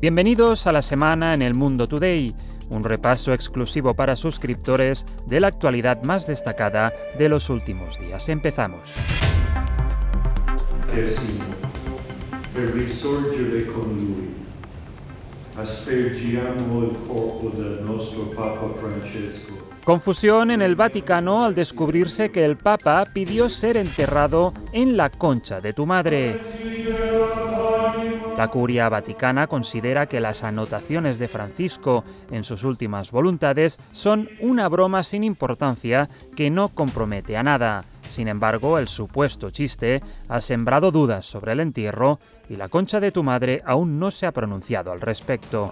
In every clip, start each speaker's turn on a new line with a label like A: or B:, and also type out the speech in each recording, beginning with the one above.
A: Bienvenidos a la semana en El Mundo Today, un repaso exclusivo para suscriptores de la actualidad más destacada de los últimos días. Empezamos.
B: E risorgere con lui. Aspergiamo il corpo del nostro Papa Francesco.
A: Confusión en el Vaticano al descubrirse que el Papa pidió ser enterrado en la concha de tu madre. La Curia Vaticana considera que las anotaciones de Francisco en sus últimas voluntades son una broma sin importancia que no compromete a nada. Sin embargo, el supuesto chiste ha sembrado dudas sobre el entierro y la concha de tu madre aún no se ha pronunciado al respecto.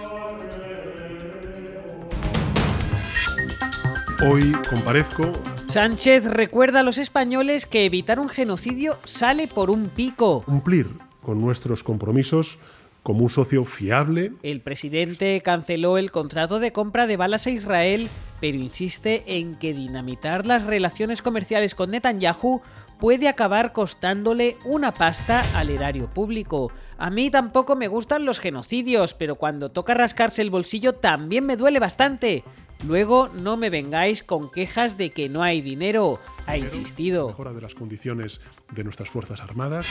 C: Hoy comparezco.
D: Sánchez recuerda a los españoles que evitar un genocidio sale por un pico.
C: Cumplir con nuestros compromisos como un socio fiable.
D: El presidente canceló el contrato de compra de balas a Israel, pero insiste en que dinamitar las relaciones comerciales con Netanyahu puede acabar costándole una pasta al erario público. A mí tampoco me gustan los genocidios, pero cuando toca rascarse el bolsillo también me duele bastante. Luego no me vengáis con quejas de que no hay dinero, ha insistido.
C: Mejora de las condiciones de nuestras Fuerzas Armadas.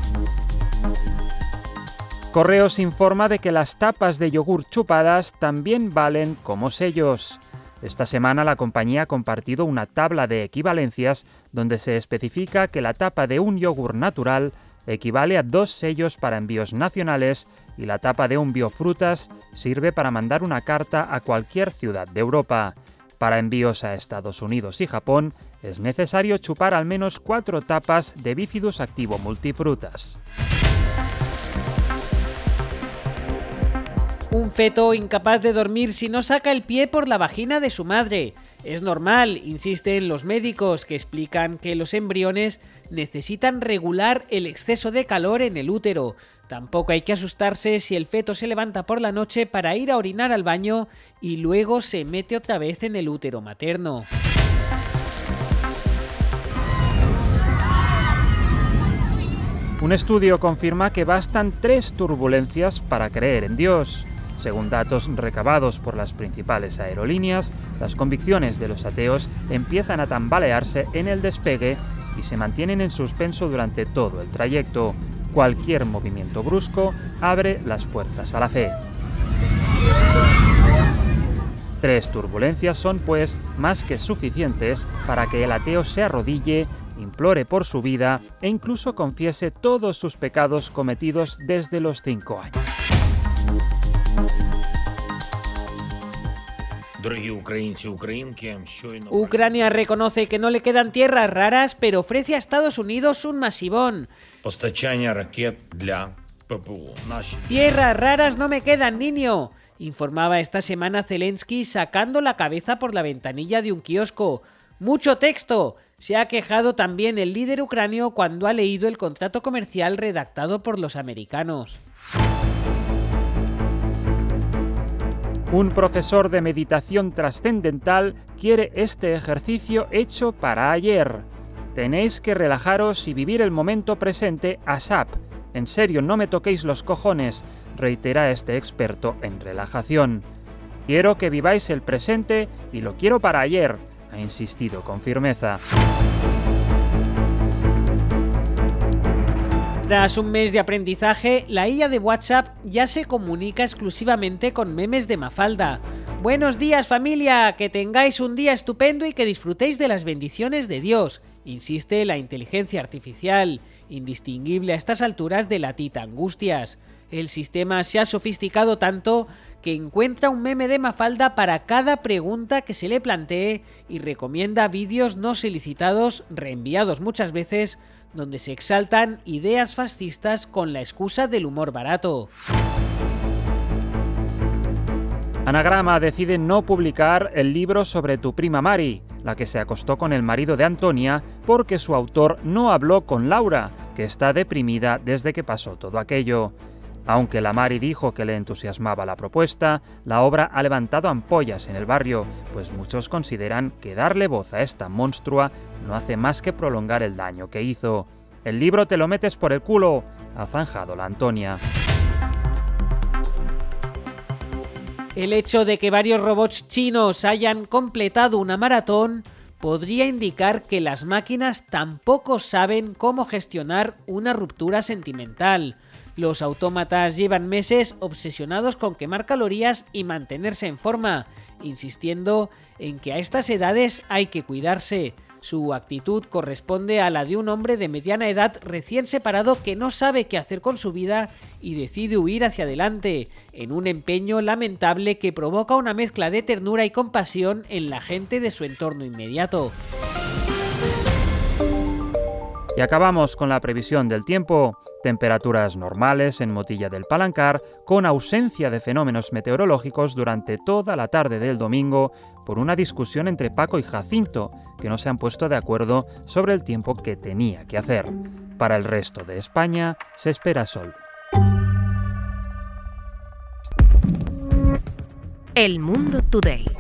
A: Correos informa de que las tapas de yogur chupadas también valen como sellos. Esta semana la compañía ha compartido una tabla de equivalencias donde se especifica que la tapa de un yogur natural equivale a 2 sellos para envíos nacionales y la tapa de un biofrutas sirve para mandar una carta a cualquier ciudad de Europa. Para envíos a Estados Unidos y Japón es necesario chupar al menos 4 tapas de Bifidus activo multifrutas.
D: Un feto incapaz de dormir si no saca el pie por la vagina de su madre. Es normal, insisten los médicos, que explican que los embriones necesitan regular el exceso de calor en el útero. Tampoco hay que asustarse si el feto se levanta por la noche para ir a orinar al baño y luego se mete otra vez en el útero materno.
A: Un estudio confirma que bastan 3 turbulencias para creer en Dios. Según datos recabados por las principales aerolíneas, las convicciones de los ateos empiezan a tambalearse en el despegue y se mantienen en suspenso durante todo el trayecto. Cualquier movimiento brusco abre las puertas a la fe. 3 turbulencias son, pues, más que suficientes para que el ateo se arrodille, implore por su vida e incluso confiese todos sus pecados cometidos desde los 5 años.
D: Ucrania reconoce que no le quedan tierras raras, pero ofrece a Estados Unidos un masivón. Tierras raras no me quedan, niño, informaba esta semana Zelensky sacando la cabeza por la ventanilla de un kiosco. ¡Mucho texto! Se ha quejado también el líder ucranio cuando ha leído el contrato comercial redactado por los americanos.
A: Un profesor de meditación trascendental quiere este ejercicio hecho para ayer. Tenéis que relajaros y vivir el momento presente ASAP. En serio, no me toquéis los cojones, reitera este experto en relajación. Quiero que viváis el presente y lo quiero para ayer, ha insistido con firmeza.
D: Tras un mes de aprendizaje, la IA de WhatsApp ya se comunica exclusivamente con memes de Mafalda. Buenos días, familia, que tengáis un día estupendo y que disfrutéis de las bendiciones de Dios, insiste la inteligencia artificial, indistinguible a estas alturas de la Tita Angustias. El sistema se ha sofisticado tanto que encuentra un meme de Mafalda para cada pregunta que se le plantee y recomienda vídeos no solicitados, reenviados muchas veces, donde se exaltan ideas fascistas con la excusa del humor barato.
A: Anagrama decide no publicar el libro sobre tu prima Mari, la que se acostó con el marido de Antonia, porque su autor no habló con Laura, que está deprimida desde que pasó todo aquello. Aunque la Mari dijo que le entusiasmaba la propuesta, la obra ha levantado ampollas en el barrio, pues muchos consideran que darle voz a esta monstrua no hace más que prolongar el daño que hizo. El libro te lo metes por el culo, ha zanjado la Antonia.
D: El hecho de que varios robots chinos hayan completado una maratón podría indicar que las máquinas tampoco saben cómo gestionar una ruptura sentimental. Los autómatas llevan meses obsesionados con quemar calorías y mantenerse en forma, insistiendo en que a estas edades hay que cuidarse. Su actitud corresponde a la de un hombre de mediana edad recién separado que no sabe qué hacer con su vida y decide huir hacia adelante, en un empeño lamentable que provoca una mezcla de ternura y compasión en la gente de su entorno inmediato.
A: Y acabamos con la previsión del tiempo. Temperaturas normales en Motilla del Palancar, con ausencia de fenómenos meteorológicos durante toda la tarde del domingo por una discusión entre Paco y Jacinto, que no se han puesto de acuerdo sobre el tiempo que tenía que hacer. Para el resto de España se espera sol.
E: El Mundo Today.